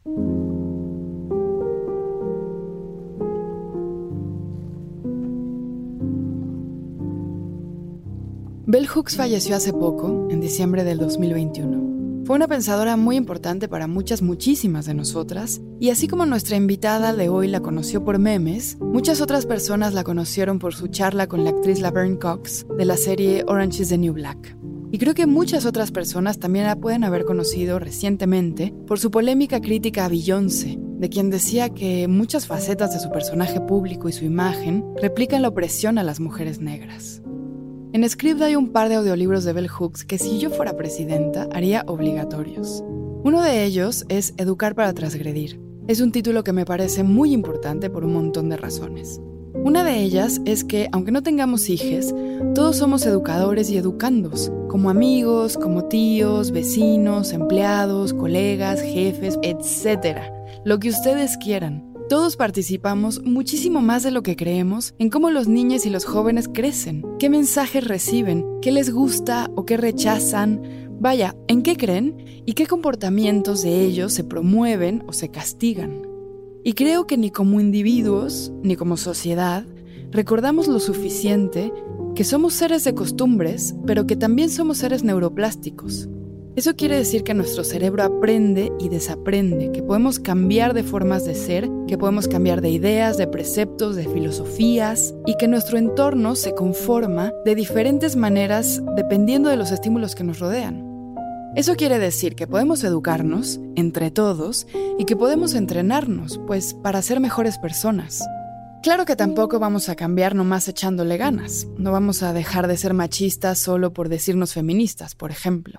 Bell Hooks falleció hace poco, en diciembre del 2021. Fue una pensadora muy importante para muchísimas de nosotras, y así como nuestra invitada de hoy la conoció por memes, muchas otras personas la conocieron por su charla con la actriz Laverne Cox de la serie Orange is the New Black. Y creo que muchas otras personas también la pueden haber conocido recientemente por su polémica crítica a Beyoncé, de quien decía que muchas facetas de su personaje público y su imagen replican la opresión a las mujeres negras. En Scribd hay un par de audiolibros de Bell Hooks que si yo fuera presidenta haría obligatorios. Uno de ellos es Educar para transgredir. Es un título que me parece muy importante por un montón de razones. Una de ellas es que, aunque no tengamos hijes, todos somos educadores y educandos, como amigos, como tíos, vecinos, empleados, colegas, jefes, etc. Lo que ustedes quieran. Todos participamos muchísimo más de lo que creemos en cómo los niños y los jóvenes crecen, qué mensajes reciben, qué les gusta o qué rechazan, vaya, en qué creen y qué comportamientos de ellos se promueven o se castigan. Y creo que ni como individuos, ni como sociedad, recordamos lo suficiente que somos seres de costumbres, pero que también somos seres neuroplásticos. Eso quiere decir que nuestro cerebro aprende y desaprende, que podemos cambiar de formas de ser, que podemos cambiar de ideas, de preceptos, de filosofías, y que nuestro entorno se conforma de diferentes maneras dependiendo de los estímulos que nos rodean. Eso quiere decir que podemos educarnos, entre todos, y que podemos entrenarnos, pues, para ser mejores personas. Claro que tampoco vamos a cambiar nomás echándole ganas. No vamos a dejar de ser machistas solo por decirnos feministas, por ejemplo.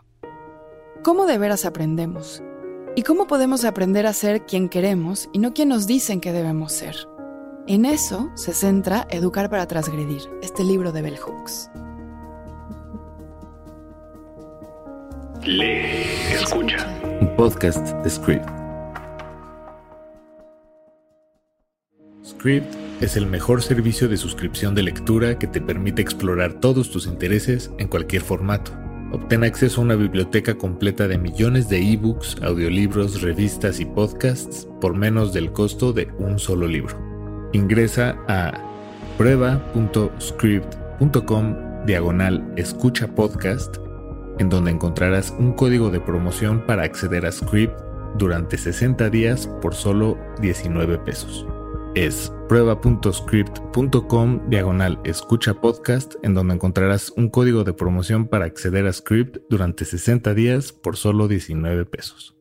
¿Cómo de veras aprendemos? ¿Y cómo podemos aprender a ser quien queremos y no quien nos dicen que debemos ser? En eso se centra Educar para transgredir, este libro de Bell Hooks. Lee, escucha. Un podcast de Scribd. Scribd es el mejor servicio de suscripción de lectura que te permite explorar todos tus intereses en cualquier formato. Obtén acceso a una biblioteca completa de millones de ebooks, audiolibros, revistas y podcasts por menos del costo de un solo libro. Ingresa a prueba.scribd.com/escucha podcast, en donde encontrarás un código de promoción para acceder a Scribd durante 60 días por solo $19. Es prueba.scribd.com/escucha podcast, en donde encontrarás un código de promoción para acceder a Scribd durante 60 días por solo $19.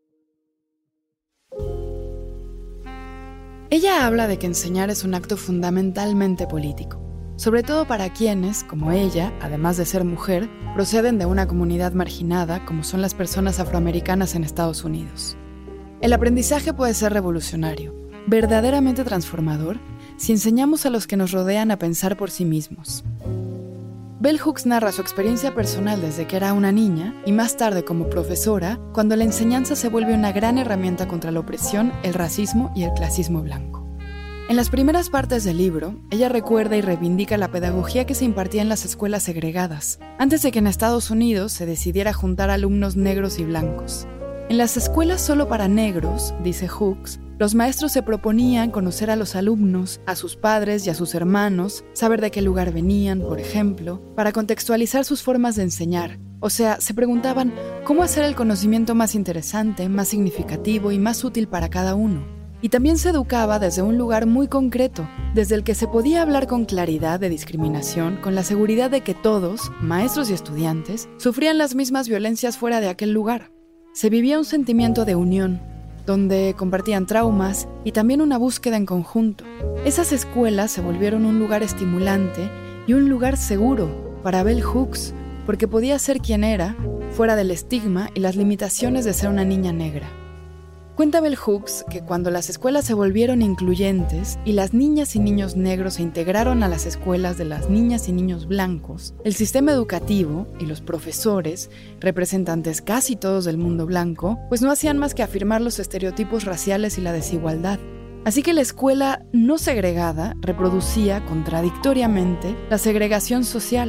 Ella habla de que enseñar es un acto fundamentalmente político, sobre todo para quienes, como ella, además de ser mujer, proceden de una comunidad marginada como son las personas afroamericanas en Estados Unidos. El aprendizaje puede ser revolucionario, verdaderamente transformador, si enseñamos a los que nos rodean a pensar por sí mismos. Bell Hooks narra su experiencia personal desde que era una niña y más tarde como profesora, cuando la enseñanza se vuelve una gran herramienta contra la opresión, el racismo y el clasismo blanco. En las primeras partes del libro, ella recuerda y reivindica la pedagogía que se impartía en las escuelas segregadas, antes de que en Estados Unidos se decidiera juntar alumnos negros y blancos. En las escuelas solo para negros, dice Hooks, los maestros se proponían conocer a los alumnos, a sus padres y a sus hermanos, saber de qué lugar venían, por ejemplo, para contextualizar sus formas de enseñar. O sea, se preguntaban cómo hacer el conocimiento más interesante, más significativo y más útil para cada uno. Y también se educaba desde un lugar muy concreto, desde el que se podía hablar con claridad de discriminación, con la seguridad de que todos, maestros y estudiantes, sufrían las mismas violencias fuera de aquel lugar. Se vivía un sentimiento de unión, donde compartían traumas y también una búsqueda en conjunto. Esas escuelas se volvieron un lugar estimulante y un lugar seguro para Bell Hooks, porque podía ser quien era, fuera del estigma y las limitaciones de ser una niña negra. Cuenta Bell Hooks que cuando las escuelas se volvieron incluyentes y las niñas y niños negros se integraron a las escuelas de las niñas y niños blancos, el sistema educativo y los profesores, representantes casi todos del mundo blanco, pues no hacían más que afirmar los estereotipos raciales y la desigualdad. Así que la escuela no segregada reproducía contradictoriamente la segregación social,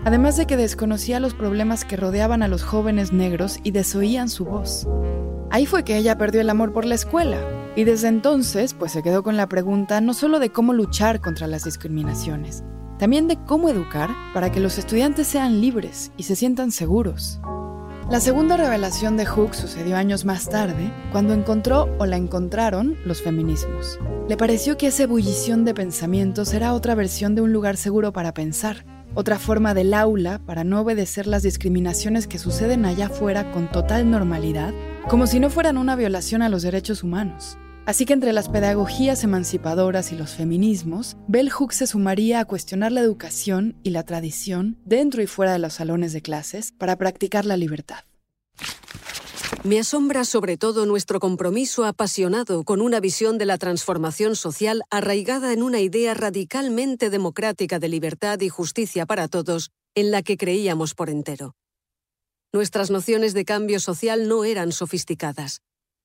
además de que desconocía los problemas que rodeaban a los jóvenes negros y desoían su voz. Ahí fue que ella perdió el amor por la escuela, y desde entonces pues se quedó con la pregunta no solo de cómo luchar contra las discriminaciones, también de cómo educar para que los estudiantes sean libres y se sientan seguros. La segunda revelación de Hooks sucedió años más tarde, cuando encontró o la encontraron los feminismos. Le pareció que esa ebullición de pensamientos era otra versión de un lugar seguro para pensar, otra forma del aula para no obedecer las discriminaciones que suceden allá afuera con total normalidad, como si no fueran una violación a los derechos humanos. Así que entre las pedagogías emancipadoras y los feminismos, Bell Hooks se sumaría a cuestionar la educación y la tradición dentro y fuera de los salones de clases para practicar la libertad. Me asombra sobre todo nuestro compromiso apasionado con una visión de la transformación social arraigada en una idea radicalmente democrática de libertad y justicia para todos, en la que creíamos por entero. Nuestras nociones de cambio social no eran sofisticadas.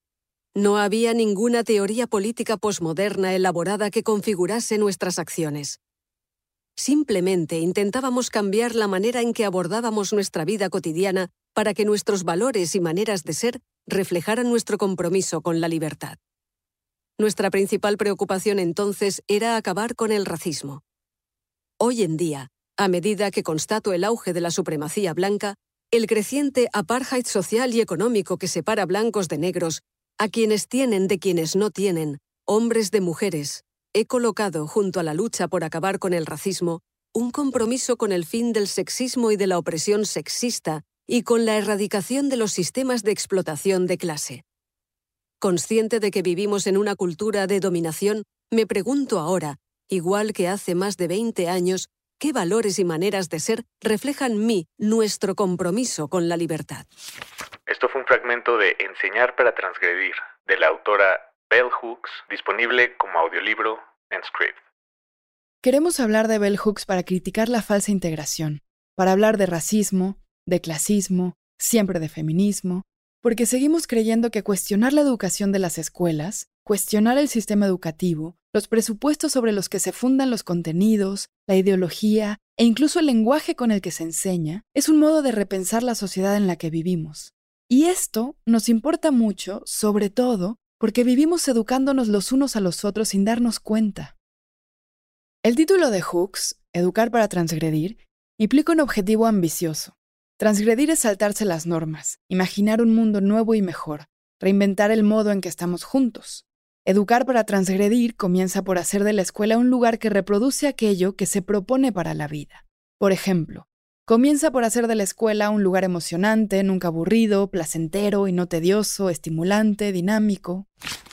No había ninguna teoría política posmoderna elaborada que configurase nuestras acciones. Simplemente intentábamos cambiar la manera en que abordábamos nuestra vida cotidiana para que nuestros valores y maneras de ser reflejaran nuestro compromiso con la libertad. Nuestra principal preocupación entonces era acabar con el racismo. Hoy en día, a medida que constato el auge de la supremacía blanca, el creciente apartheid social y económico que separa blancos de negros, a quienes tienen de quienes no tienen, hombres de mujeres, he colocado junto a la lucha por acabar con el racismo un compromiso con el fin del sexismo y de la opresión sexista y con la erradicación de los sistemas de explotación de clase. Consciente de que vivimos en una cultura de dominación, me pregunto ahora, igual que hace más de 20 años, qué valores y maneras de ser reflejan nuestro compromiso con la libertad. Esto fue un fragmento de Enseñar para transgredir, de la autora Bell Hooks, disponible como audiolibro en Scribd. Queremos hablar de Bell Hooks para criticar la falsa integración, para hablar de racismo, de clasismo, siempre de feminismo, porque seguimos creyendo que cuestionar la educación de las escuelas, cuestionar el sistema educativo, los presupuestos sobre los que se fundan los contenidos, la ideología e incluso el lenguaje con el que se enseña, es un modo de repensar la sociedad en la que vivimos. Y esto nos importa mucho, sobre todo, porque vivimos educándonos los unos a los otros sin darnos cuenta. El título de Hooks, Educar para transgredir, implica un objetivo ambicioso. Transgredir es saltarse las normas, imaginar un mundo nuevo y mejor, reinventar el modo en que estamos juntos. Educar para transgredir comienza por hacer de la escuela un lugar que reproduce aquello que se propone para la vida. Por ejemplo, comienza por hacer de la escuela un lugar emocionante, nunca aburrido, placentero y no tedioso, estimulante, dinámico.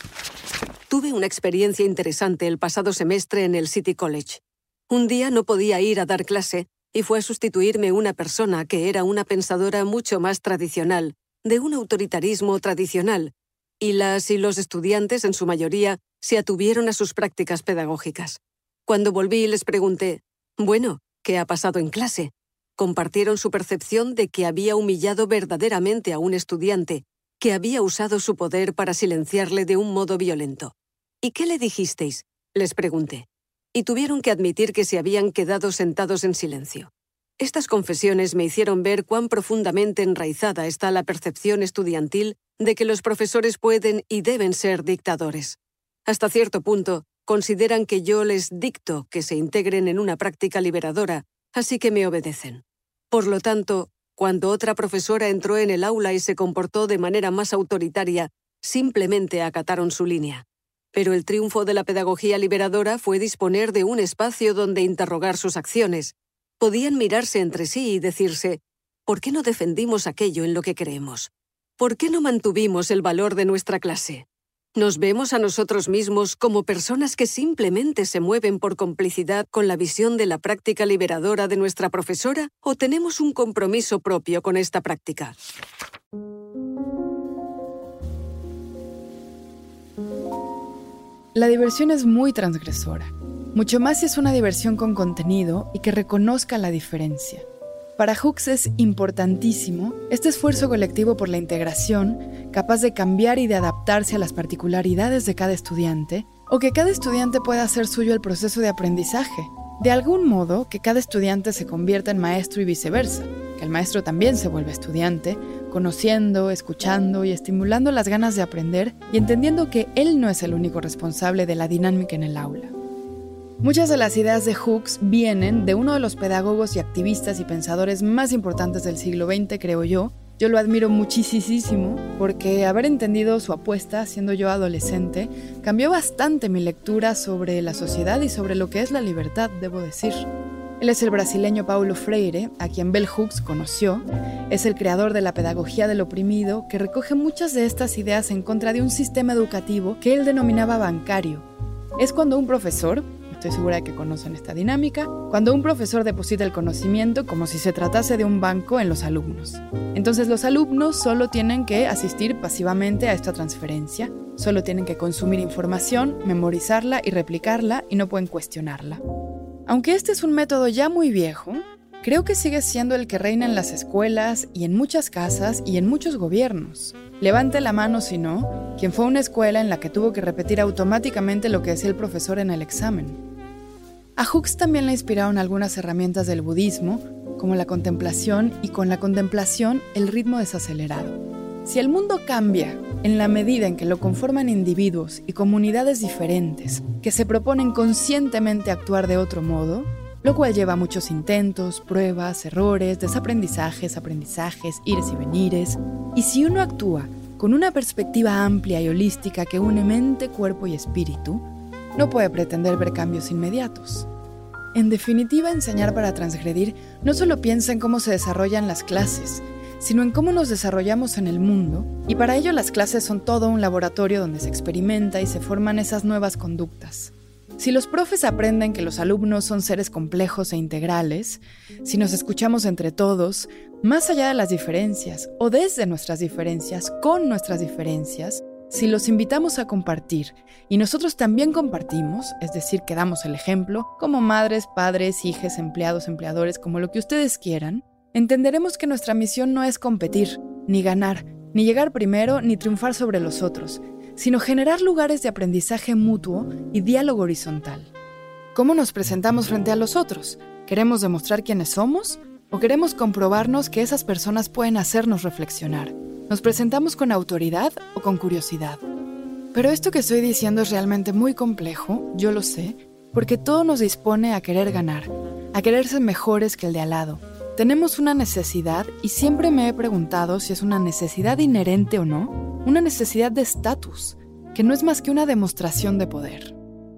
Tuve una experiencia interesante el pasado semestre en el City College. Un día no podía ir a dar clase y fue a sustituirme una persona que era una pensadora mucho más tradicional, de un autoritarismo tradicional, y las y los estudiantes, en su mayoría, se atuvieron a sus prácticas pedagógicas. Cuando volví les pregunté, bueno, ¿qué ha pasado en clase? Compartieron su percepción de que había humillado verdaderamente a un estudiante, que había usado su poder para silenciarle de un modo violento. ¿Y qué le dijisteis?, les pregunté. Y tuvieron que admitir que se habían quedado sentados en silencio. Estas confesiones me hicieron ver cuán profundamente enraizada está la percepción estudiantil de que los profesores pueden y deben ser dictadores. Hasta cierto punto, consideran que yo les dicto que se integren en una práctica liberadora, así que me obedecen. Por lo tanto, cuando otra profesora entró en el aula y se comportó de manera más autoritaria, simplemente acataron su línea. Pero el triunfo de la pedagogía liberadora fue disponer de un espacio donde interrogar sus acciones. Podían mirarse entre sí y decirse, ¿por qué no defendimos aquello en lo que creemos? ¿Por qué no mantuvimos el valor de nuestra clase? ¿Nos vemos a nosotros mismos como personas que simplemente se mueven por complicidad con la visión de la práctica liberadora de nuestra profesora o tenemos un compromiso propio con esta práctica? La diversión es muy transgresora, mucho más si es una diversión con contenido y que reconozca la diferencia. Para Hooks es importantísimo este esfuerzo colectivo por la integración, capaz de cambiar y de adaptarse a las particularidades de cada estudiante, o que cada estudiante pueda hacer suyo el proceso de aprendizaje, De algún modo, que cada estudiante se convierta en maestro y viceversa, que el maestro también se vuelva estudiante, conociendo, escuchando y estimulando las ganas de aprender y entendiendo que él no es el único responsable de la dinámica en el aula. Muchas de las ideas de Hooks vienen de uno de los pedagogos y activistas y pensadores más importantes del siglo XX, creo yo. Yo lo admiro muchísimo porque haber entendido su apuesta siendo yo adolescente cambió bastante mi lectura sobre la sociedad y sobre lo que es la libertad, debo decir. Él es el brasileño Paulo Freire, a quien Bell Hooks conoció. Es el creador de la pedagogía del oprimido, que recoge muchas de estas ideas en contra de un sistema educativo que él denominaba bancario. Es cuando un profesor, estoy segura de que conocen esta dinámica, cuando un profesor deposita el conocimiento como si se tratase de un banco en los alumnos. Entonces los alumnos solo tienen que asistir pasivamente a esta transferencia, solo tienen que consumir información, memorizarla y replicarla y no pueden cuestionarla. Aunque este es un método ya muy viejo, creo que sigue siendo el que reina en las escuelas y en muchas casas y en muchos gobiernos. Levante la mano si no, quien fue a una escuela en la que tuvo que repetir automáticamente lo que decía el profesor en el examen. A Hooks también le inspiraron algunas herramientas del budismo, como la contemplación, y con la contemplación el ritmo desacelerado. Si el mundo cambia en la medida en que lo conforman individuos y comunidades diferentes que se proponen conscientemente actuar de otro modo, lo cual lleva a muchos intentos, pruebas, errores, desaprendizajes, aprendizajes, ires y venires, y si uno actúa con una perspectiva amplia y holística que une mente, cuerpo y espíritu, no puede pretender ver cambios inmediatos. En definitiva, enseñar para transgredir no solo piensa en cómo se desarrollan las clases, sino en cómo nos desarrollamos en el mundo, y para ello las clases son todo un laboratorio donde se experimenta y se forman esas nuevas conductas. Si los profes aprenden que los alumnos son seres complejos e integrales, si nos escuchamos entre todos, más allá de las diferencias, o desde nuestras diferencias, con nuestras diferencias, si los invitamos a compartir y nosotros también compartimos, es decir, que damos el ejemplo, como madres, padres, hijes, empleados, empleadores, como lo que ustedes quieran, entenderemos que nuestra misión no es competir, ni ganar, ni llegar primero, ni triunfar sobre los otros, sino generar lugares de aprendizaje mutuo y diálogo horizontal. ¿Cómo nos presentamos frente a los otros? ¿Queremos demostrar quiénes somos? ¿O queremos comprobarnos que esas personas pueden hacernos reflexionar? ¿Nos presentamos con autoridad o con curiosidad? Pero esto que estoy diciendo es realmente muy complejo, yo lo sé, porque todo nos dispone a querer ganar, a querer ser mejores que el de al lado. Tenemos una necesidad, y siempre me he preguntado si es una necesidad inherente o no, una necesidad de estatus, que no es más que una demostración de poder.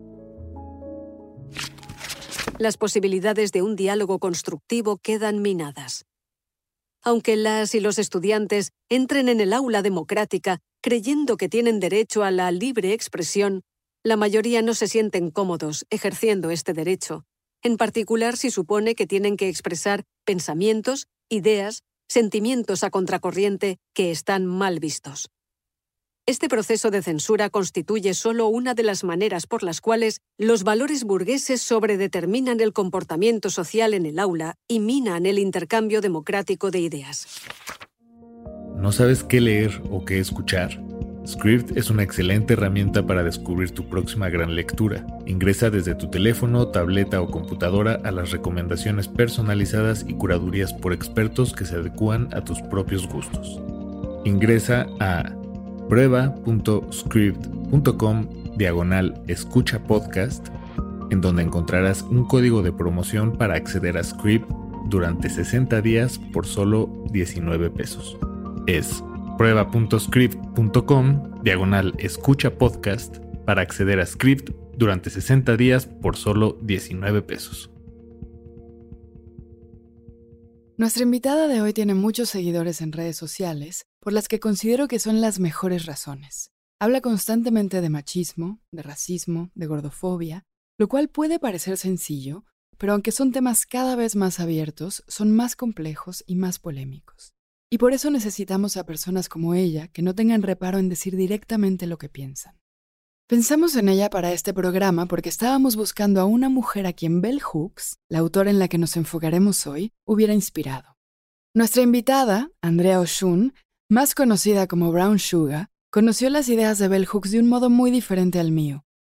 Las posibilidades de un diálogo constructivo quedan minadas. Aunque las y los estudiantes entren en el aula democrática creyendo que tienen derecho a la libre expresión, la mayoría no se sienten cómodos ejerciendo este derecho, en particular si supone que tienen que expresar pensamientos, ideas, sentimientos a contracorriente que están mal vistos. Este proceso de censura constituye solo una de las maneras por las cuales los valores burgueses sobredeterminan el comportamiento social en el aula y minan el intercambio democrático de ideas. ¿No sabes qué leer o qué escuchar? Scribd es una excelente herramienta para descubrir tu próxima gran lectura. Ingresa desde tu teléfono, tableta o computadora a las recomendaciones personalizadas y curadurías por expertos que se adecúan a tus propios gustos. Ingresa a prueba.scribd.com/escucha podcast, en donde encontrarás un código de promoción para acceder a Scribd durante 60 días por solo 19 pesos. Es prueba.scribd.com/escucha podcast para acceder a Scribd durante 60 días por solo 19 pesos. Nuestra invitada de hoy tiene muchos seguidores en redes sociales, por las que considero que son las mejores razones. Habla constantemente de machismo, de racismo, de gordofobia, lo cual puede parecer sencillo, pero aunque son temas cada vez más abiertos, son más complejos y más polémicos. Y por eso necesitamos a personas como ella que no tengan reparo en decir directamente lo que piensan. Pensamos en ella para este programa porque estábamos buscando a una mujer a quien Bell Hooks, la autora en la que nos enfocaremos hoy, hubiera inspirado. Nuestra invitada, Andrea Oshun, más conocida como Brown Sugar, conoció las ideas de Bell Hooks de un modo muy diferente al mío,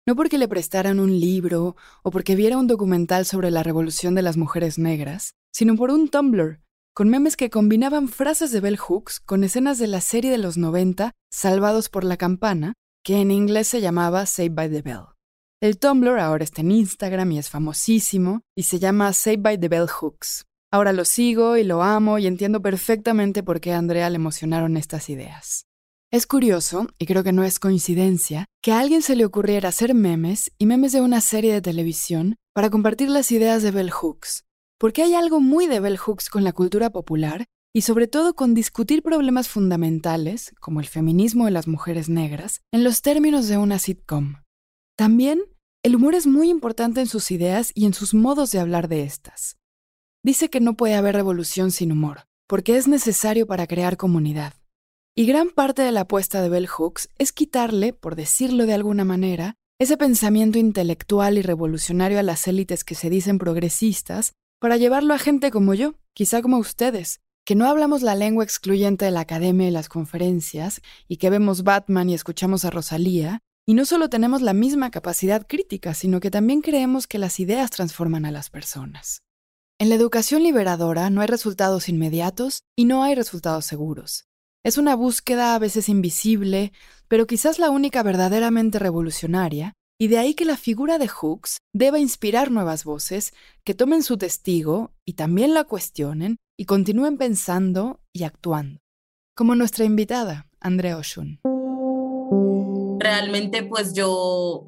No porque le prestaran un libro o porque viera un documental sobre la revolución de las mujeres negras, sino por un Tumblr, con memes que combinaban frases de Bell Hooks con escenas de la serie de los 90, Salvados por la Campana, que en inglés se llamaba Saved by the Bell. El Tumblr ahora está en Instagram y es famosísimo, y se llama Saved by the Bell Hooks. Ahora lo sigo y lo amo y entiendo perfectamente por qué a Andrea le emocionaron estas ideas. Es curioso, y creo que no es coincidencia, que a alguien se le ocurriera hacer memes y memes de una serie de televisión para compartir las ideas de Bell Hooks, porque hay algo muy de Bell Hooks con la cultura popular y sobre todo con discutir problemas fundamentales, como el feminismo de las mujeres negras, en los términos de una sitcom. También, el humor es muy importante en sus ideas y en sus modos de hablar de estas. Dice que no puede haber revolución sin humor, porque es necesario para crear comunidad. Y gran parte de la apuesta de Bell Hooks es quitarle, por decirlo de alguna manera, ese pensamiento intelectual y revolucionario a las élites que se dicen progresistas para llevarlo a gente como yo, quizá como ustedes, que no hablamos la lengua excluyente de la academia y las conferencias, y que vemos Batman y escuchamos a Rosalía, y no solo tenemos la misma capacidad crítica, sino que también creemos que las ideas transforman a las personas. En la educación liberadora no hay resultados inmediatos y no hay resultados seguros. Es una búsqueda a veces invisible, pero quizás la única verdaderamente revolucionaria, y de ahí que la figura de Hooks deba inspirar nuevas voces que tomen su testigo y también la cuestionen y continúen pensando y actuando. Como nuestra invitada, Andrea Oshun. Realmente, pues yo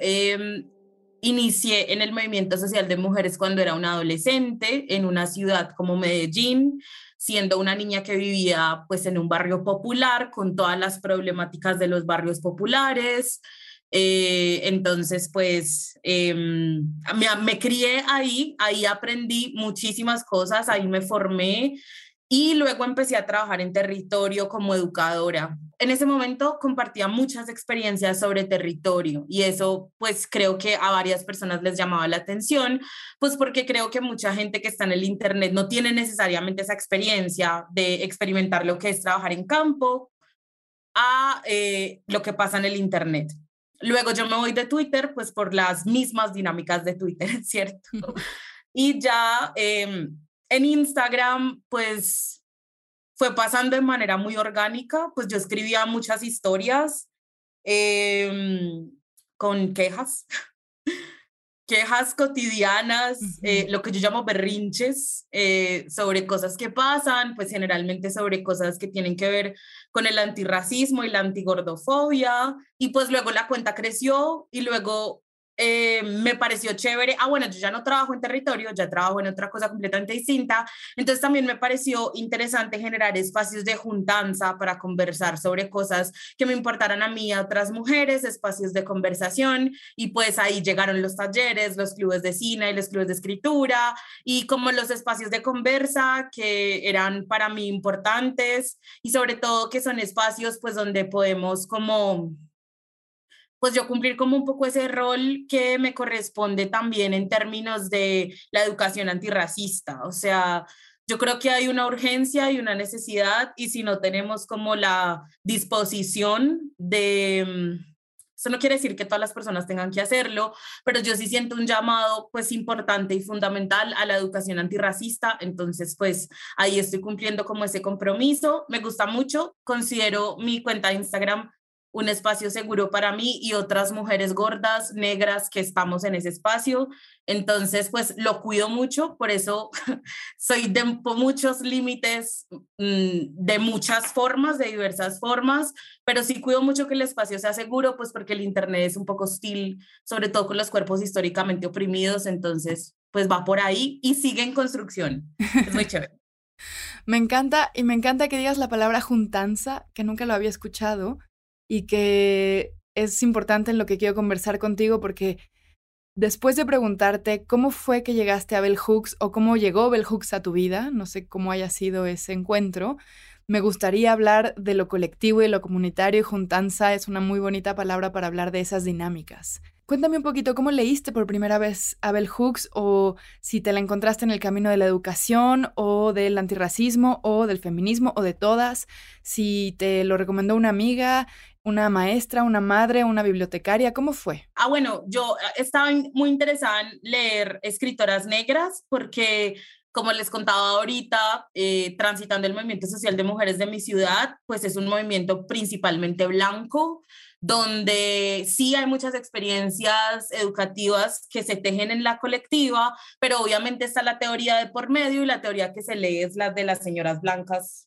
inicié en el movimiento social de mujeres cuando era una adolescente en una ciudad como Medellín, siendo una niña que vivía pues en un barrio popular con todas las problemáticas de los barrios populares. Entonces pues me crié ahí aprendí muchísimas cosas, ahí me formé y luego empecé a trabajar en territorio como educadora. En ese momento compartía muchas experiencias sobre territorio y eso pues creo que a varias personas les llamaba la atención, pues porque creo que mucha gente que está en el internet no tiene necesariamente esa experiencia de experimentar lo que es trabajar en campo a lo que pasa en el internet. Luego yo me voy de Twitter pues por las mismas dinámicas de Twitter, ¿cierto? Y ya en Instagram pues fue pasando de manera muy orgánica, pues yo escribía muchas historias con quejas cotidianas, lo que yo llamo berrinches, sobre cosas que pasan, pues generalmente sobre cosas que tienen que ver con el antirracismo y la antigordofobia, y pues luego la cuenta creció y luego me pareció chévere. Bueno, yo ya no trabajo en territorio, ya trabajo en otra cosa completamente distinta, entonces también me pareció interesante generar espacios de juntanza para conversar sobre cosas que me importaran a mí y a otras mujeres, espacios de conversación, y pues ahí llegaron los talleres, los clubes de cine y los clubes de escritura, y como los espacios de conversa que eran para mí importantes, y sobre todo que son espacios pues donde podemos como pues yo cumplir como un poco ese rol que me corresponde también en términos de la educación antirracista. O sea, yo creo que hay una urgencia y una necesidad, y si no tenemos como la disposición de... Eso no quiere decir que todas las personas tengan que hacerlo, pero yo sí siento un llamado pues importante y fundamental a la educación antirracista, entonces pues ahí estoy cumpliendo como ese compromiso. Me gusta mucho, considero mi cuenta de Instagram un espacio seguro para mí y otras mujeres gordas, negras que estamos en ese espacio. Entonces, pues lo cuido mucho, por eso soy de muchos límites, de muchas formas, de diversas formas, pero sí cuido mucho que el espacio sea seguro, pues porque el internet es un poco hostil, sobre todo con los cuerpos históricamente oprimidos, entonces, pues va por ahí y sigue en construcción. Es muy chévere. Me encanta, y me encanta que digas la palabra juntanza, que nunca lo había escuchado, y que es importante en lo que quiero conversar contigo, porque después de preguntarte cómo fue que llegaste a Bell Hooks o cómo llegó Bell Hooks a tu vida, no sé cómo haya sido ese encuentro, me gustaría hablar de lo colectivo y lo comunitario, y juntanza es una muy bonita palabra para hablar de esas dinámicas. Cuéntame un poquito, ¿cómo leíste por primera vez a Bell Hooks, o si te la encontraste en el camino de la educación o del antirracismo o del feminismo o de todas? Si te lo recomendó una amiga, ¿Una maestra, una madre, una bibliotecaria? ¿Cómo fue? Bueno, yo estaba muy interesada en leer escritoras negras porque, como les contaba ahorita, transitando el movimiento social de mujeres de mi ciudad, pues es un movimiento principalmente blanco, donde sí hay muchas experiencias educativas que se tejen en la colectiva, pero obviamente está la teoría de por medio y la teoría que se lee es la de las señoras blancas,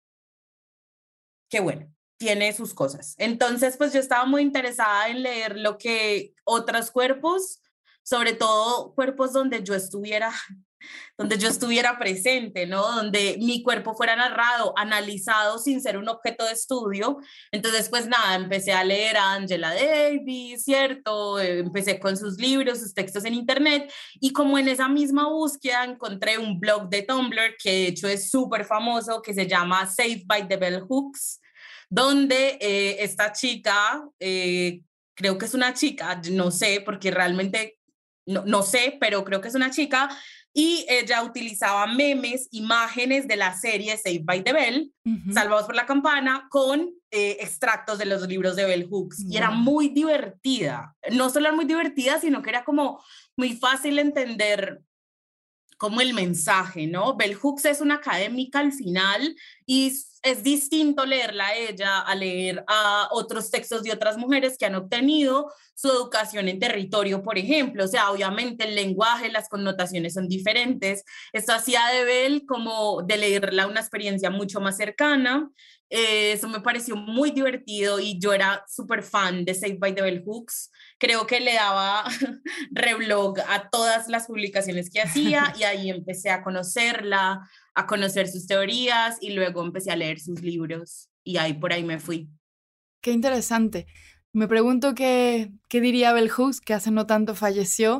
que bueno, tiene sus cosas. Entonces, pues yo estaba muy interesada en leer lo que otros cuerpos, sobre todo cuerpos donde yo estuviera presente, ¿no? Donde mi cuerpo fuera narrado, analizado sin ser un objeto de estudio. Entonces, pues nada, empecé a leer a Angela Davis, ¿cierto? Empecé con sus libros, sus textos en internet, y como en esa misma búsqueda encontré un blog de Tumblr que de hecho es súper famoso, que se llama Saved by the Bell Hooks, donde esta chica, creo que es una chica, no sé, porque realmente no sé, pero creo que es una chica, y ella utilizaba memes, imágenes de la serie Saved by the Bell, Salvados por la Campana, con extractos de los libros de Bell Hooks. Y era muy divertida. No solo era muy divertida, sino que era como muy fácil entender como el mensaje, ¿no? Bell Hooks es una académica al final y es distinto leerla a ella a leer a otros textos de otras mujeres que han obtenido su educación en territorio, por ejemplo. O sea, obviamente el lenguaje, las connotaciones son diferentes. Esto hacía de Bell como de leerla una experiencia mucho más cercana. Eso me pareció muy divertido y yo era súper fan de Saved by the Bell Hooks. Creo que le daba reblog a todas las publicaciones que hacía y ahí empecé a conocerla, a conocer sus teorías y luego empecé a leer sus libros y ahí por ahí me fui. Qué interesante. Me pregunto qué diría Bell Hooks, que hace no tanto falleció,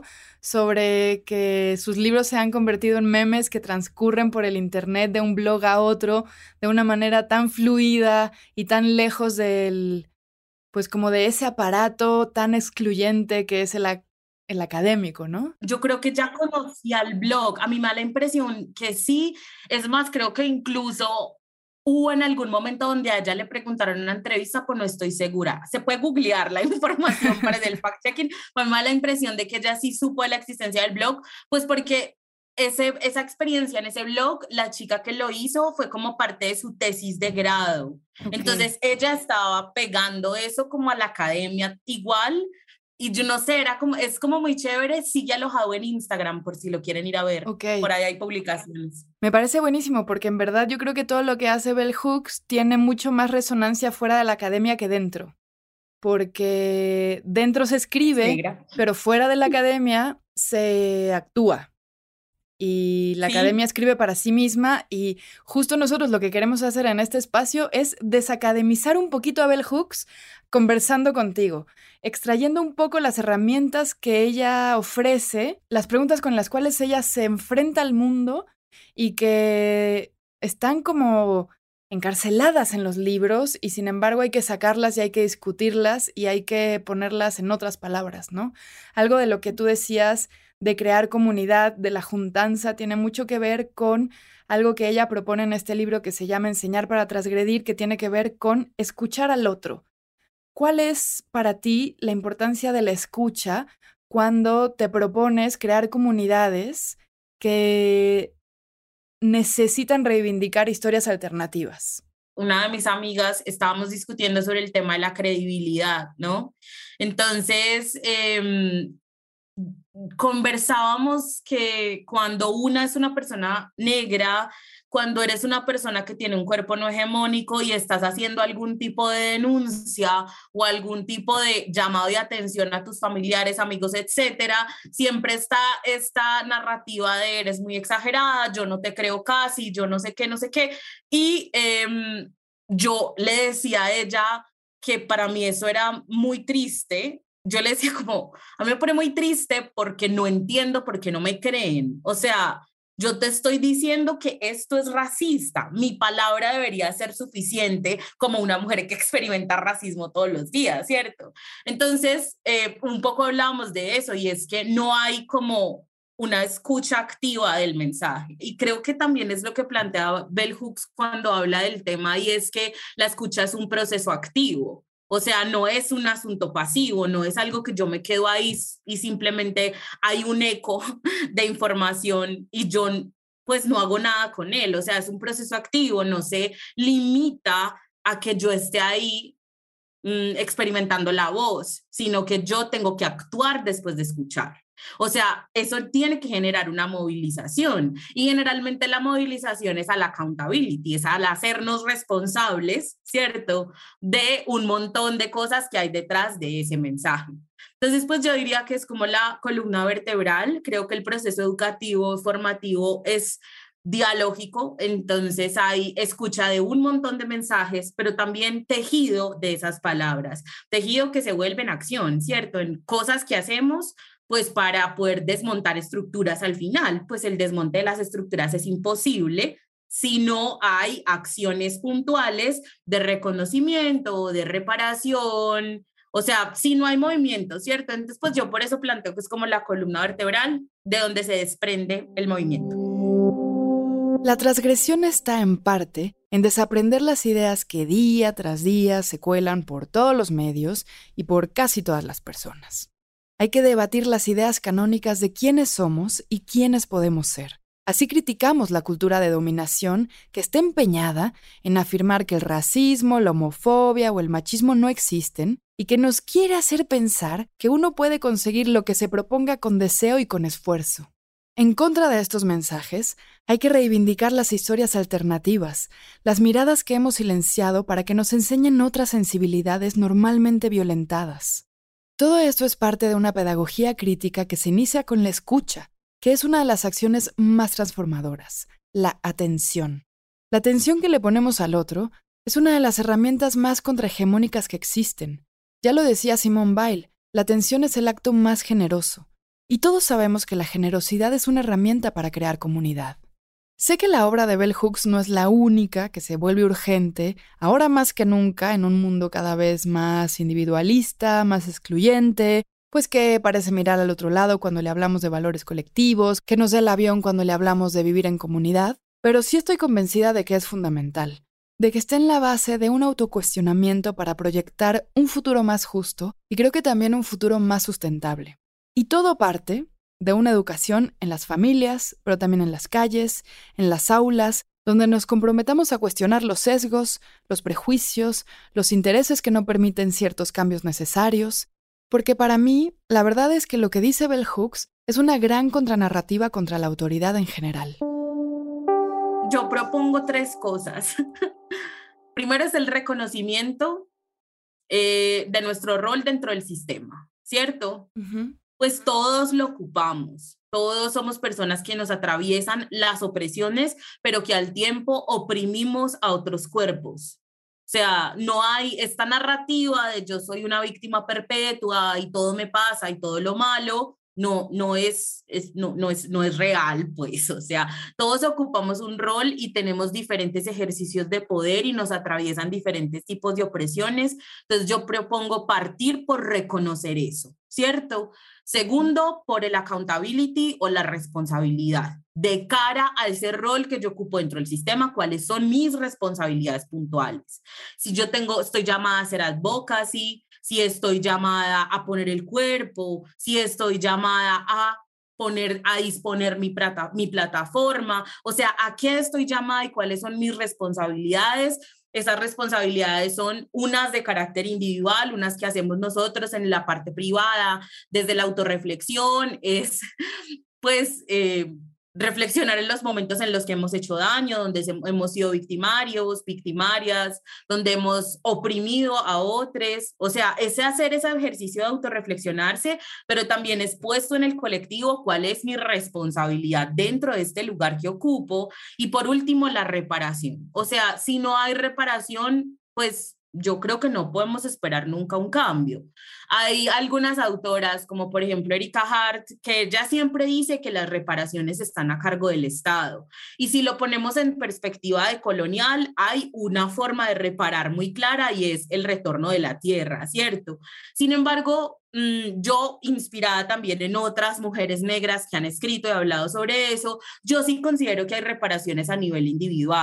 sobre que sus libros se han convertido en memes que transcurren por el internet de un blog a otro de una manera tan fluida y tan lejos del, pues como de ese aparato tan excluyente que es el académico, ¿no? Yo creo que ya conocía el blog. A mí me da la impresión que sí. Es más, creo que incluso hubo en algún momento donde a ella le preguntaron en una entrevista, pues no estoy segura. Se puede googlear la información para el fact-checking. Pues me da la impresión de que ella sí supo de la existencia del blog, pues porque esa experiencia en ese blog, la chica que lo hizo fue como parte de su tesis de grado. Okay. Entonces ella estaba pegando eso como a la academia igual. Y yo no sé, es como muy chévere. Sigue alojado en Instagram por si lo quieren ir a ver. Okay. Por ahí hay publicaciones. Me parece buenísimo porque en verdad yo creo que todo lo que hace Bell Hooks tiene mucho más resonancia fuera de la academia que dentro. Porque dentro se escribe, pero fuera de la academia se actúa. Y la academia escribe para sí misma y justo nosotros lo que queremos hacer en este espacio es desacademizar un poquito a Bell Hooks conversando contigo, extrayendo un poco las herramientas que ella ofrece, las preguntas con las cuales ella se enfrenta al mundo y que están como encarceladas en los libros y sin embargo hay que sacarlas y hay que discutirlas y hay que ponerlas en otras palabras, ¿no? Algo de lo que tú decías de crear comunidad, de la juntanza, tiene mucho que ver con algo que ella propone en este libro que se llama Enseñar para transgredir, que tiene que ver con escuchar al otro. ¿Cuál es para ti la importancia de la escucha cuando te propones crear comunidades que necesitan reivindicar historias alternativas? Una de mis amigas estábamos discutiendo sobre el tema de la credibilidad, ¿no? Entonces, conversábamos que cuando una es una persona negra, cuando eres una persona que tiene un cuerpo no hegemónico y estás haciendo algún tipo de denuncia o algún tipo de llamado de atención a tus familiares, amigos, etcétera, siempre está esta narrativa de eres muy exagerada, yo no te creo casi, yo no sé qué, no sé qué. Y yo le decía a ella que para mí eso era muy triste. Yo le decía como, a mí me pone muy triste porque no entiendo por qué no me creen. O sea, yo te estoy diciendo que esto es racista. Mi palabra debería ser suficiente como una mujer que experimenta racismo todos los días, ¿cierto? Entonces, un poco hablábamos de eso y es que no hay como una escucha activa del mensaje. Y creo que también es lo que plantea Bell Hooks cuando habla del tema y es que la escucha es un proceso activo. O sea, no es un asunto pasivo, no es algo que yo me quedo ahí y simplemente hay un eco de información y yo pues no hago nada con él. O sea, es un proceso activo, no se limita a que yo esté ahí experimentando la voz, sino que yo tengo que actuar después de escuchar. O sea, eso tiene que generar una movilización y generalmente la movilización es al accountability, es al hacernos responsables, ¿cierto?, de un montón de cosas que hay detrás de ese mensaje. Entonces, pues yo diría que es como la columna vertebral. Creo que el proceso educativo, formativo es dialógico, entonces hay escucha de un montón de mensajes, pero también tejido de esas palabras, tejido que se vuelve en acción, ¿cierto? En cosas que hacemos pues para poder desmontar estructuras al final, pues el desmonte de las estructuras es imposible si no hay acciones puntuales de reconocimiento, de reparación, o sea, si no hay movimiento, ¿cierto? Entonces, pues yo por eso planteo que es como la columna vertebral de donde se desprende el movimiento. La transgresión está en parte en desaprender las ideas que día tras día se cuelan por todos los medios y por casi todas las personas. Hay que debatir las ideas canónicas de quiénes somos y quiénes podemos ser. Así criticamos la cultura de dominación que está empeñada en afirmar que el racismo, la homofobia o el machismo no existen y que nos quiere hacer pensar que uno puede conseguir lo que se proponga con deseo y con esfuerzo. En contra de estos mensajes, hay que reivindicar las historias alternativas, las miradas que hemos silenciado para que nos enseñen otras sensibilidades normalmente violentadas. Todo esto es parte de una pedagogía crítica que se inicia con la escucha, que es una de las acciones más transformadoras, la atención. La atención que le ponemos al otro es una de las herramientas más contrahegemónicas que existen. Ya lo decía Simone Weil, la atención es el acto más generoso. Y todos sabemos que la generosidad es una herramienta para crear comunidad. Sé que la obra de Bell Hooks no es la única que se vuelve urgente, ahora más que nunca, en un mundo cada vez más individualista, más excluyente, pues que parece mirar al otro lado cuando le hablamos de valores colectivos, que nos da el avión cuando le hablamos de vivir en comunidad, pero sí estoy convencida de que es fundamental, de que está en la base de un autocuestionamiento para proyectar un futuro más justo y creo que también un futuro más sustentable. Y todo parte de una educación en las familias, pero también en las calles, en las aulas, donde nos comprometamos a cuestionar los sesgos, los prejuicios, los intereses que no permiten ciertos cambios necesarios, porque para mí, la verdad es que lo que dice Bell Hooks es una gran contranarrativa contra la autoridad en general. Yo propongo 3 cosas. Primero es el reconocimiento de nuestro rol dentro del sistema, ¿cierto? Pues todos lo ocupamos, todos somos personas que nos atraviesan las opresiones, pero que al tiempo oprimimos a otros cuerpos. O sea, no hay esta narrativa de yo soy una víctima perpetua y todo me pasa y todo lo malo, no es real, pues. O sea, todos ocupamos un rol y tenemos diferentes ejercicios de poder y nos atraviesan diferentes tipos de opresiones. Entonces yo propongo partir por reconocer eso, ¿cierto? Segundo, por el accountability o la responsabilidad. De cara a ese rol que yo ocupo dentro del sistema, ¿cuáles son mis responsabilidades puntuales? Si yo estoy llamada a hacer advocacy, si estoy llamada a poner el cuerpo, si estoy llamada a disponer mi plataforma, o sea, ¿a qué estoy llamada y cuáles son mis responsabilidades? Esas responsabilidades son unas de carácter individual, unas que hacemos nosotros en la parte privada, desde la autorreflexión, es pues reflexionar en los momentos en los que hemos hecho daño, donde hemos sido victimarios, victimarias, donde hemos oprimido a otros. O sea, hacer ese ejercicio de autorreflexionarse, pero también es puesto en el colectivo cuál es mi responsabilidad dentro de este lugar que ocupo. Y por último, la reparación. O sea, si no hay reparación, pues yo creo que no podemos esperar nunca un cambio. Hay algunas autoras, como por ejemplo Erika Hart, que ella siempre dice que las reparaciones están a cargo del Estado. Y si lo ponemos en perspectiva de colonial, hay una forma de reparar muy clara y es el retorno de la tierra, ¿cierto? Sin embargo, yo, inspirada también en otras mujeres negras que han escrito y hablado sobre eso, yo sí considero que hay reparaciones a nivel individual.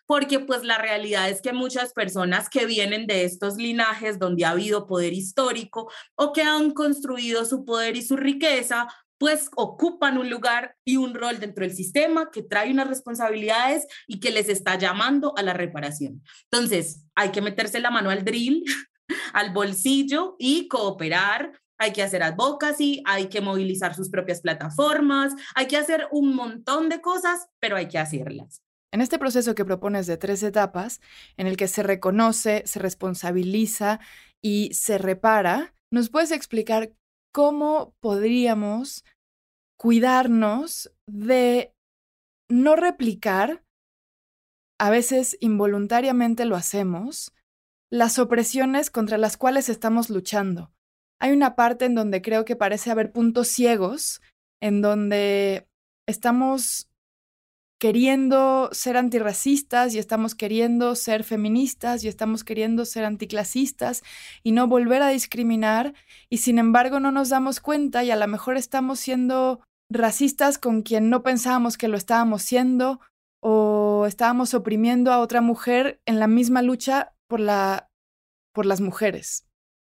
porque pues la realidad es que muchas personas que vienen de estos linajes donde ha habido poder histórico o que han construido su poder y su riqueza, pues ocupan un lugar y un rol dentro del sistema que trae unas responsabilidades y que les está llamando a la reparación. Entonces, hay que meterse la mano al drill, al bolsillo y cooperar. Hay que hacer advocacy, hay que movilizar sus propias plataformas, hay que hacer un montón de cosas, pero hay que hacerlas. En este proceso que propones de 3 etapas, en el que se reconoce, se responsabiliza y se repara, ¿nos puedes explicar cómo podríamos cuidarnos de no replicar, a veces involuntariamente lo hacemos, las opresiones contra las cuales estamos luchando? Hay una parte en donde creo que parece haber puntos ciegos, en donde estamos queriendo ser antirracistas y estamos queriendo ser feministas y estamos queriendo ser anticlasistas y no volver a discriminar, y sin embargo no nos damos cuenta y a lo mejor estamos siendo racistas con quien no pensábamos que lo estábamos siendo, o estábamos oprimiendo a otra mujer en la misma lucha por las mujeres.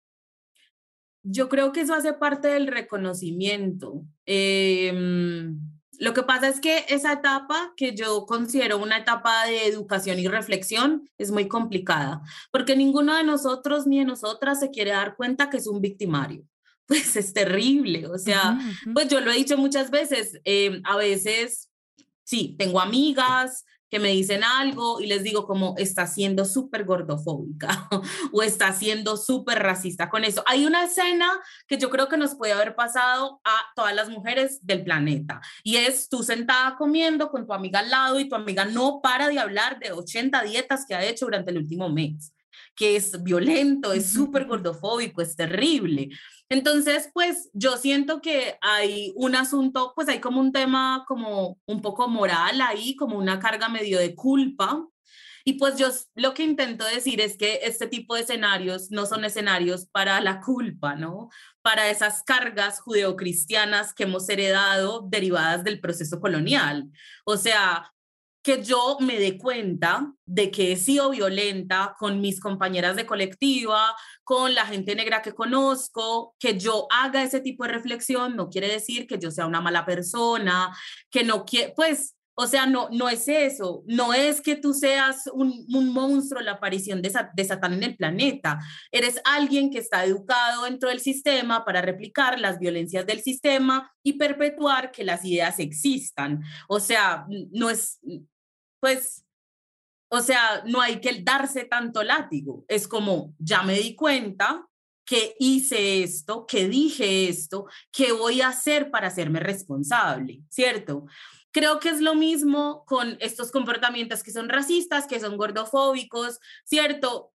Yo creo que eso hace parte del reconocimiento. Lo que pasa es que esa etapa, que yo considero una etapa de educación y reflexión, es muy complicada, porque ninguno de nosotros ni de nosotras se quiere dar cuenta que es un victimario. Pues es terrible, o sea, pues yo lo he dicho muchas veces, a veces, sí, tengo amigas que me dicen algo y les digo como, está siendo súper gordofóbica o está siendo súper racista con eso. Hay una escena que yo creo que nos puede haber pasado a todas las mujeres del planeta, y es tú sentada comiendo con tu amiga al lado y tu amiga no para de hablar de 80 dietas que ha hecho durante el último mes, que es violento, es súper gordofóbico, es terrible. Entonces, pues yo siento que hay un asunto, pues hay como un tema como un poco moral ahí, como una carga medio de culpa. Y pues yo lo que intento decir es que este tipo de escenarios no son escenarios para la culpa, ¿no? Para esas cargas judeocristianas que hemos heredado derivadas del proceso colonial. O sea, que yo me dé cuenta de que he sido violenta con mis compañeras de colectiva, con la gente negra que conozco, que yo haga ese tipo de reflexión no quiere decir que yo sea una mala persona, que no quiere, pues, o sea, no es eso, no es que tú seas un monstruo, la aparición de Satán en el planeta. Eres alguien que está educado dentro del sistema para replicar las violencias del sistema y perpetuar que las ideas existan. O sea, no es, pues, o sea, no hay que darse tanto látigo. Es como, ya me di cuenta que hice esto, que dije esto, ¿qué voy a hacer para hacerme responsable? ¿Cierto? Creo que es lo mismo con estos comportamientos que son racistas, que son gordofóbicos, ¿cierto?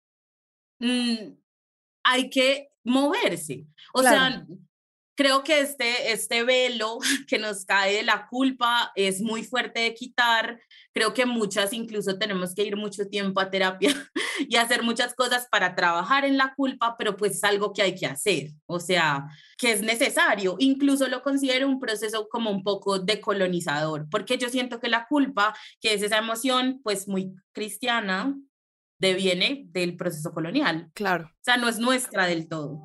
Hay que moverse. O Claro. sea, creo que este velo que nos cae de la culpa es muy fuerte de quitar. Creo que muchas incluso tenemos que ir mucho tiempo a terapia y hacer muchas cosas para trabajar en la culpa, pero pues es algo que hay que hacer, o sea, que es necesario. Incluso lo considero un proceso como un poco decolonizador, porque yo siento que la culpa, que es esa emoción pues muy cristiana, deviene del proceso colonial. Claro. O sea, no es nuestra del todo.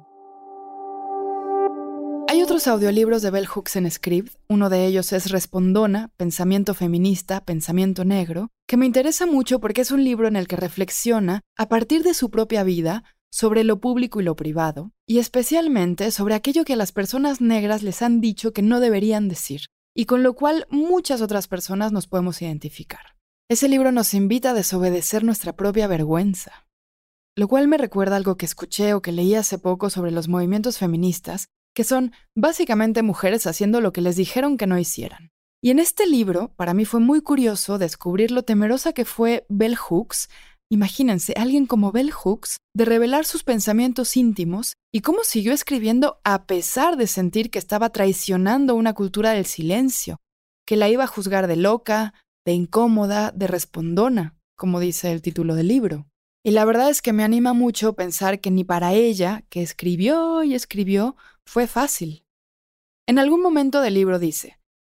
Hay otros audiolibros de Bell Hooks en Scribd, uno de ellos es Respondona, Pensamiento Feminista, Pensamiento Negro, que me interesa mucho porque es un libro en el que reflexiona, a partir de su propia vida, sobre lo público y lo privado, y especialmente sobre aquello que a las personas negras les han dicho que no deberían decir, y con lo cual muchas otras personas nos podemos identificar. Ese libro nos invita a desobedecer nuestra propia vergüenza, lo cual me recuerda algo que escuché o que leí hace poco sobre los movimientos feministas, que son básicamente mujeres haciendo lo que les dijeron que no hicieran. Y en este libro, para mí fue muy curioso descubrir lo temerosa que fue Bell Hooks. Imagínense, alguien como Bell Hooks, de revelar sus pensamientos íntimos y cómo siguió escribiendo a pesar de sentir que estaba traicionando una cultura del silencio, que la iba a juzgar de loca, de incómoda, de respondona, como dice el título del libro. Y la verdad es que me anima mucho pensar que ni para ella, que escribió y escribió, fue fácil. En algún momento del libro dice: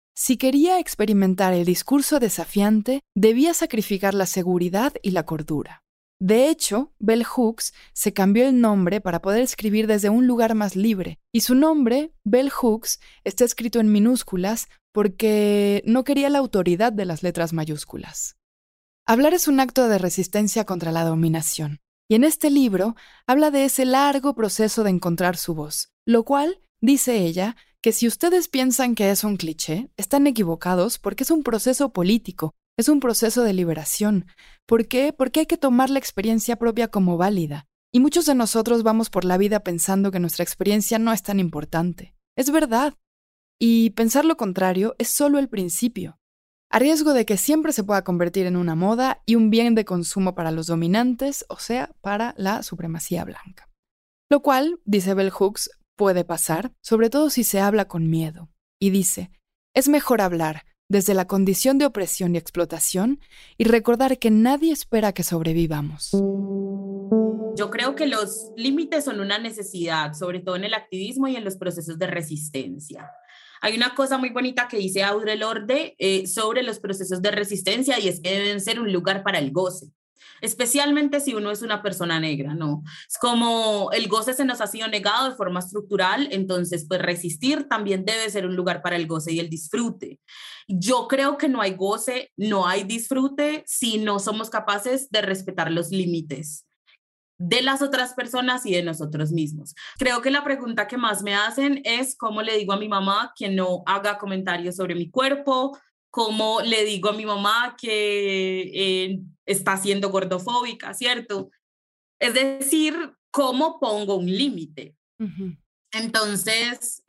Si quería experimentar el discurso desafiante, debía sacrificar la seguridad y la cordura. De hecho, Bell Hooks se cambió el nombre para poder escribir desde un lugar más libre, y su nombre, Bell Hooks, está escrito en minúsculas porque no quería la autoridad de las letras mayúsculas. Hablar es un acto de resistencia contra la dominación, y en este libro habla de ese largo proceso de encontrar su voz, lo cual, dice ella, que si ustedes piensan que es un cliché, están equivocados porque es un proceso político, es un proceso de liberación. ¿Por qué? Porque hay que tomar la experiencia propia como válida. Y muchos de nosotros vamos por la vida pensando que nuestra experiencia no es tan importante. Es verdad. Y pensar lo contrario es solo el principio. A riesgo de que siempre se pueda convertir en una moda y un bien de consumo para los dominantes, o sea, para la supremacía blanca. Lo cual, dice Bell Hooks, puede pasar, sobre todo si se habla con miedo. Y dice, es mejor hablar desde la condición de opresión y explotación y recordar que nadie espera que sobrevivamos. Yo creo que los límites son una necesidad, sobre todo en el activismo y en los procesos de resistencia. Hay una cosa muy bonita que dice Audre Lorde sobre los procesos de resistencia y es que deben ser un lugar para el goce. Especialmente si uno es una persona negra, ¿no? Es como el goce se nos ha sido negado de forma estructural, entonces pues resistir también debe ser un lugar para el goce y el disfrute. Yo creo que no hay goce, no hay disfrute si no somos capaces de respetar los límites de las otras personas y de nosotros mismos. Creo que la pregunta que más me hacen es cómo le digo a mi mamá que no haga comentarios sobre mi cuerpo, cómo le digo a mi mamá que está siendo gordofóbica, ¿cierto? Es decir, cómo pongo un límite. Uh-huh. Entonces,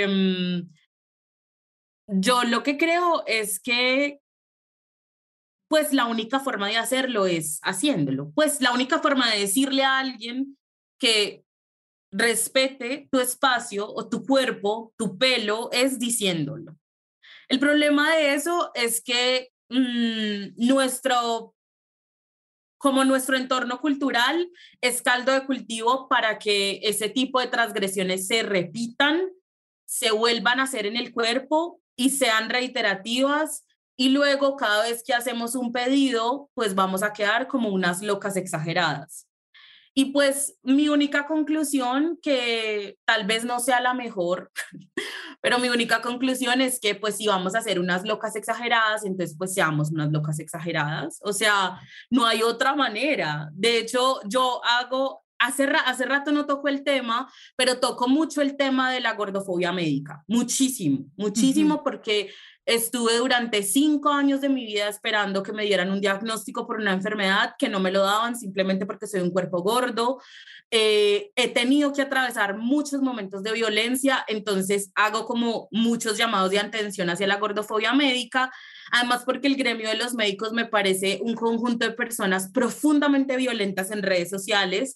yo lo que creo es que pues la única forma de hacerlo es haciéndolo. Pues la única forma de decirle a alguien que respete tu espacio o tu cuerpo, tu pelo, es diciéndolo. El problema de eso es que como nuestro entorno cultural es caldo de cultivo para que ese tipo de transgresiones se repitan, se vuelvan a hacer en el cuerpo y sean reiterativas. Y luego cada vez que hacemos un pedido, pues vamos a quedar como unas locas exageradas. Y pues mi única conclusión, que tal vez no sea la mejor, pero mi única conclusión es que pues si vamos a hacer unas locas exageradas, entonces pues seamos unas locas exageradas. O sea, no hay otra manera. De hecho, hace rato no toco el tema, pero toco mucho el tema de la gordofobia médica. Muchísimo, muchísimo, Uh-huh. porque estuve durante 5 años de mi vida esperando que me dieran un diagnóstico por una enfermedad que no me lo daban simplemente porque soy un cuerpo gordo. He tenido que atravesar muchos momentos de violencia, entonces hago como muchos llamados de atención hacia la gordofobia médica, además porque el gremio de los médicos me parece un conjunto de personas profundamente violentas en redes sociales.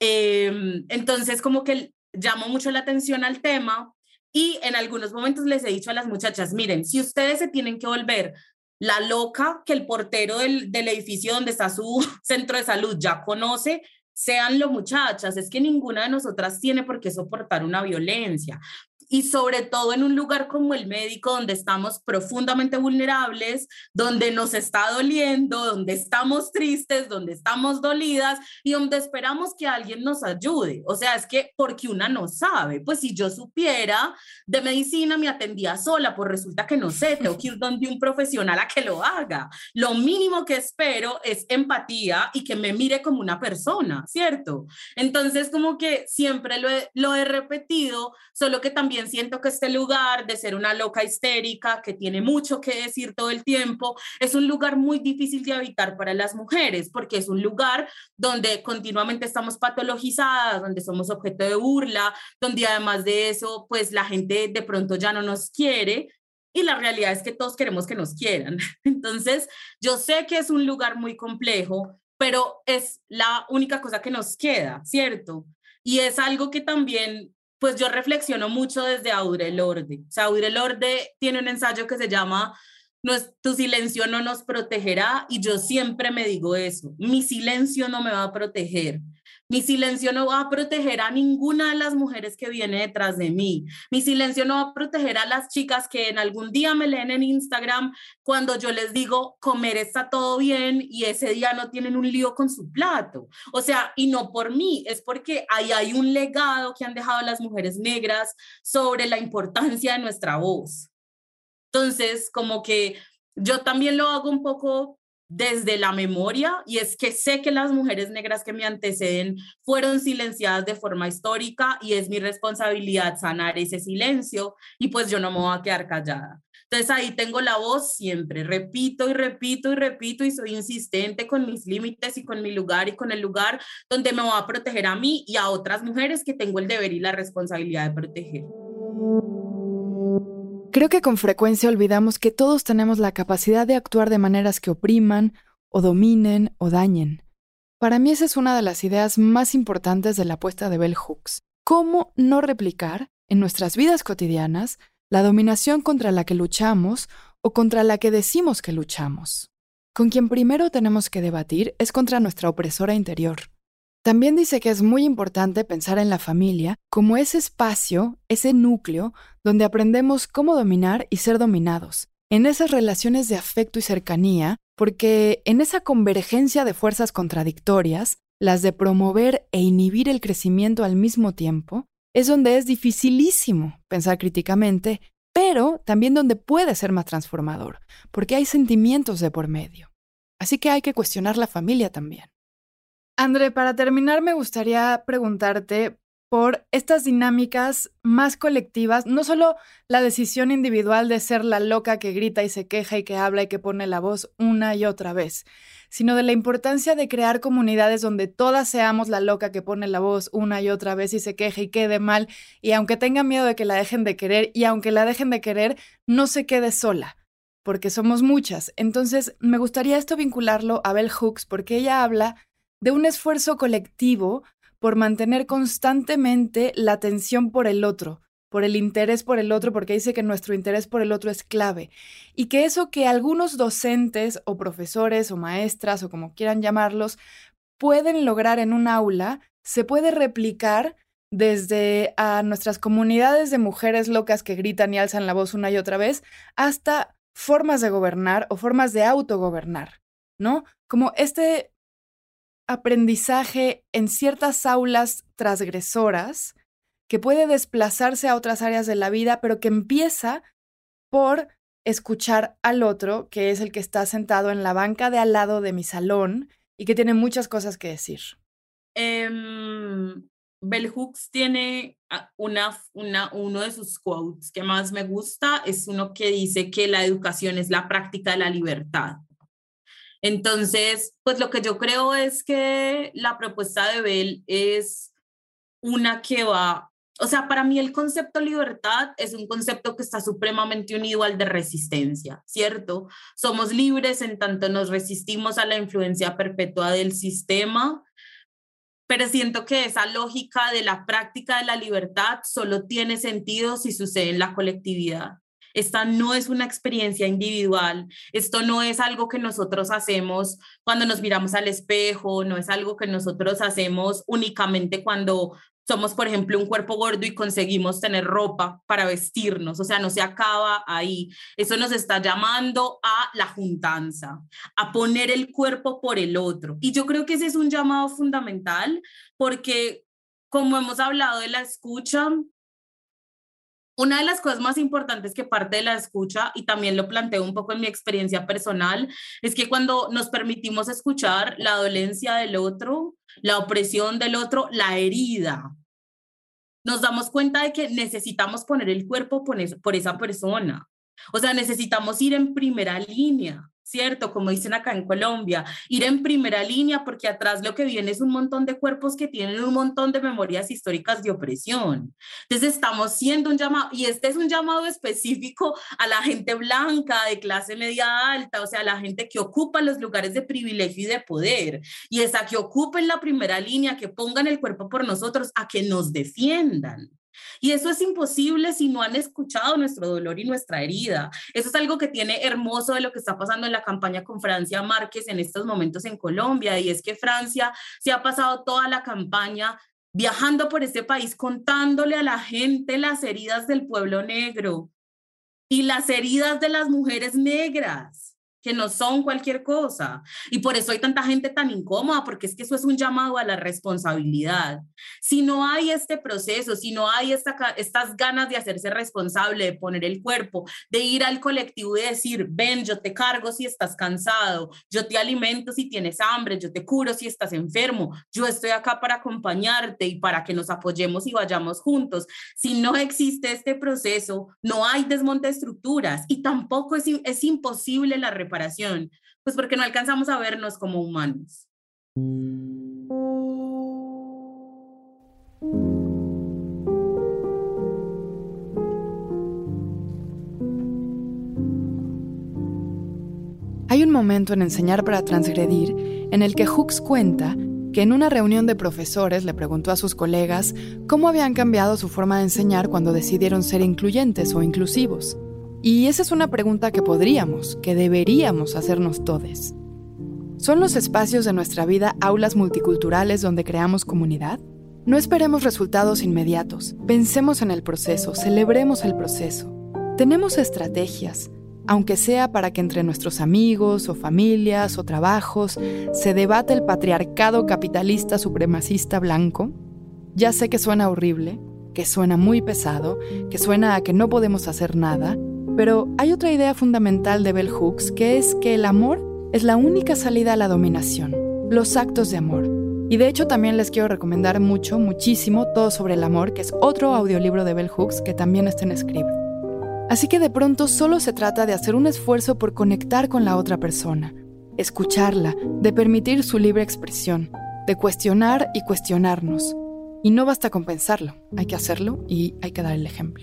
Entonces como que llamo mucho la atención al tema. Y en algunos momentos les he dicho a las muchachas, miren, si ustedes se tienen que volver la loca que el portero del edificio donde está su centro de salud ya conoce, séanlo muchachas, es que ninguna de nosotras tiene por qué soportar una violencia. Y sobre todo en un lugar como el médico, donde estamos profundamente vulnerables, donde nos está doliendo, donde estamos tristes, donde estamos dolidas y donde esperamos que alguien nos ayude. O sea, es que porque una no sabe, pues si yo supiera de medicina me atendía sola, pues resulta que no sé, tengo que ir donde un profesional a que lo haga. Lo mínimo que espero es empatía y que me mire como una persona, ¿cierto? Entonces como que siempre lo he repetido, solo que también siento que este lugar de ser una loca histérica que tiene mucho que decir todo el tiempo es un lugar muy difícil de habitar para las mujeres, porque es un lugar donde continuamente estamos patologizadas, donde somos objeto de burla, donde además de eso pues la gente de pronto ya no nos quiere. Y la realidad es que todos queremos que nos quieran. Entonces, yo sé que es un lugar muy complejo, pero es la única cosa que nos queda, ¿cierto? Y es algo que también, pues yo reflexiono mucho desde Audre Lorde. O sea, Audre Lorde tiene un ensayo que se llama Tu silencio no nos protegerá, y yo siempre me digo eso, mi silencio no me va a proteger. Mi silencio no va a proteger a ninguna de las mujeres que viene detrás de mí. Mi silencio no va a proteger a las chicas que en algún día me leen en Instagram cuando yo les digo comer está todo bien y ese día no tienen un lío con su plato. O sea, y no por mí, es porque ahí hay un legado que han dejado las mujeres negras sobre la importancia de nuestra voz. Entonces, como que yo también lo hago un poco desde la memoria, y es que sé que las mujeres negras que me anteceden fueron silenciadas de forma histórica y es mi responsabilidad sanar ese silencio y pues yo no me voy a quedar callada. Entonces ahí tengo la voz siempre, repito y repito y repito y soy insistente con mis límites y con mi lugar y con el lugar donde me voy a proteger a mí y a otras mujeres que tengo el deber y la responsabilidad de proteger. Creo que con frecuencia olvidamos que todos tenemos la capacidad de actuar de maneras que opriman, o dominen, o dañen. Para mí esa es una de las ideas más importantes de la apuesta de Bell Hooks. ¿Cómo no replicar en nuestras vidas cotidianas la dominación contra la que luchamos o contra la que decimos que luchamos? Con quien primero tenemos que debatir es contra nuestra opresora interior. También dice que es muy importante pensar en la familia como ese espacio, ese núcleo, donde aprendemos cómo dominar y ser dominados, en esas relaciones de afecto y cercanía, porque en esa convergencia de fuerzas contradictorias, las de promover e inhibir el crecimiento al mismo tiempo, es donde es dificilísimo pensar críticamente, pero también donde puede ser más transformador, porque hay sentimientos de por medio. Así que hay que cuestionar la familia también. André, para terminar me gustaría preguntarte por estas dinámicas más colectivas, no solo la decisión individual de ser la loca que grita y se queja y que habla y que pone la voz una y otra vez, sino de la importancia de crear comunidades donde todas seamos la loca que pone la voz una y otra vez y se queja y quede mal, y aunque tenga miedo de que la dejen de querer, y aunque la dejen de querer, no se quede sola, porque somos muchas. Entonces, me gustaría esto vincularlo a Bell Hooks, porque ella habla de un esfuerzo colectivo por mantener constantemente la atención por el otro, por el interés por el otro, porque dice que nuestro interés por el otro es clave. Y que eso que algunos docentes o profesores o maestras o como quieran llamarlos pueden lograr en un aula, se puede replicar desde a nuestras comunidades de mujeres locas que gritan y alzan la voz una y otra vez, hasta formas de gobernar o formas de autogobernar, ¿no? Como este aprendizaje en ciertas aulas transgresoras que puede desplazarse a otras áreas de la vida, pero que empieza por escuchar al otro, que es el que está sentado en la banca de al lado de mi salón y que tiene muchas cosas que decir. Bell Hooks tiene uno de sus quotes que más me gusta, es uno que dice que la educación es la práctica de la libertad. Entonces, pues lo que yo creo es que la propuesta de Bell es una que va, o sea, para mí el concepto libertad es un concepto que está supremamente unido al de resistencia, ¿cierto? Somos libres en tanto nos resistimos a la influencia perpetua del sistema, pero siento que esa lógica de la práctica de la libertad solo tiene sentido si sucede en la colectividad. Esta no es una experiencia individual, esto no es algo que nosotros hacemos cuando nos miramos al espejo, no es algo que nosotros hacemos únicamente cuando somos, por ejemplo, un cuerpo gordo y conseguimos tener ropa para vestirnos, o sea, no se acaba ahí. Eso nos está llamando a la juntanza, a poner el cuerpo por el otro. Y yo creo que ese es un llamado fundamental porque, como hemos hablado de la escucha, una de las cosas más importantes que parte de la escucha, y también lo planteo un poco en mi experiencia personal, es que cuando nos permitimos escuchar la dolencia del otro, la opresión del otro, la herida, nos damos cuenta de que necesitamos poner el cuerpo por esa persona. O sea, necesitamos ir en primera línea, ¿cierto? Como dicen acá en Colombia, ir en primera línea porque atrás lo que viene es un montón de cuerpos que tienen un montón de memorias históricas de opresión. Entonces estamos siendo un llamado, y este es un llamado específico a la gente blanca, de clase media alta, o sea, a la gente que ocupa los lugares de privilegio y de poder, y es a que ocupen la primera línea, que pongan el cuerpo por nosotros, a que nos defiendan. Y eso es imposible si no han escuchado nuestro dolor y nuestra herida. Eso es algo que tiene hermoso de lo que está pasando en la campaña con Francia Márquez en estos momentos en Colombia, y es que Francia se ha pasado toda la campaña viajando por este país, contándole a la gente las heridas del pueblo negro y las heridas de las mujeres negras, que no son cualquier cosa. Y por eso hay tanta gente tan incómoda, porque es que eso es un llamado a la responsabilidad. Si no hay este proceso, si no hay estas ganas de hacerse responsable, de poner el cuerpo, de ir al colectivo y decir, ven, yo te cargo si estás cansado, yo te alimento si tienes hambre, yo te curo si estás enfermo, yo estoy acá para acompañarte y para que nos apoyemos y vayamos juntos. Si no existe este proceso, no hay desmonte de estructuras y tampoco es imposible la reparación, pues porque no alcanzamos a vernos como humanos. Hay un momento en Enseñar para Transgredir en el que Hooks cuenta que en una reunión de profesores le preguntó a sus colegas cómo habían cambiado su forma de enseñar cuando decidieron ser incluyentes o inclusivos. Y esa es una pregunta que que deberíamos hacernos todos. ¿Son los espacios de nuestra vida aulas multiculturales donde creamos comunidad? No esperemos resultados inmediatos. Pensemos en el proceso, celebremos el proceso. Tenemos estrategias, aunque sea para que entre nuestros amigos o familias o trabajos se debate el patriarcado capitalista supremacista blanco. Ya sé que suena horrible, que suena muy pesado, que suena a que no podemos hacer nada, pero hay otra idea fundamental de Bell Hooks, que es que el amor es la única salida a la dominación, los actos de amor. Y de hecho también les quiero recomendar muchísimo Todo sobre el amor, que es otro audiolibro de Bell Hooks que también está en Scribd. Así que de pronto solo se trata de hacer un esfuerzo por conectar con la otra persona, escucharla, de permitir su libre expresión, de cuestionar y cuestionarnos. Y no basta con pensarlo, hay que hacerlo y hay que dar el ejemplo.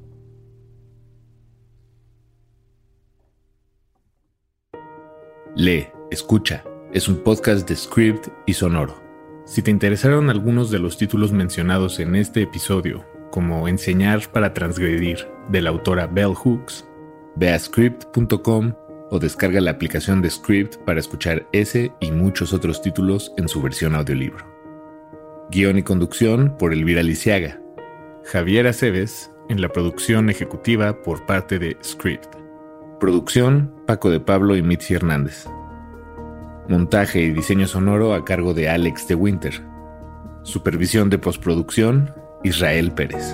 Lee, escucha, es un podcast de Scribd y Sonoro. Si te interesaron algunos de los títulos mencionados en este episodio, como Enseñar para Transgredir, de la autora Bell Hooks, ve a Scribd.com o descarga la aplicación de Scribd para escuchar ese y muchos otros títulos en su versión audiolibro. Guión y conducción por Elvira Lisiaga. Javier Aceves en la producción ejecutiva por parte de Scribd. Producción, Paco de Pablo y Mitzi Hernández. Montaje y diseño sonoro a cargo de Alex de Winter. Supervisión de postproducción, Israel Pérez.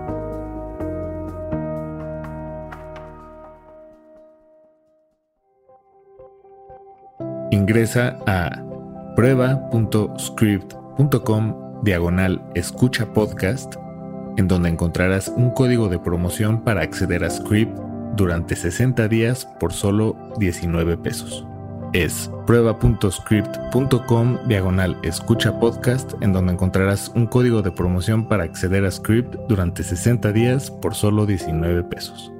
Ingresa a prueba.scribd.com/escucha podcast, en donde encontrarás un código de promoción para acceder a Scribd durante 60 días por solo 19 pesos. Es prueba.scribd.com/escucha podcast, en donde encontrarás un código de promoción para acceder a Scribd durante 60 días por solo 19 pesos.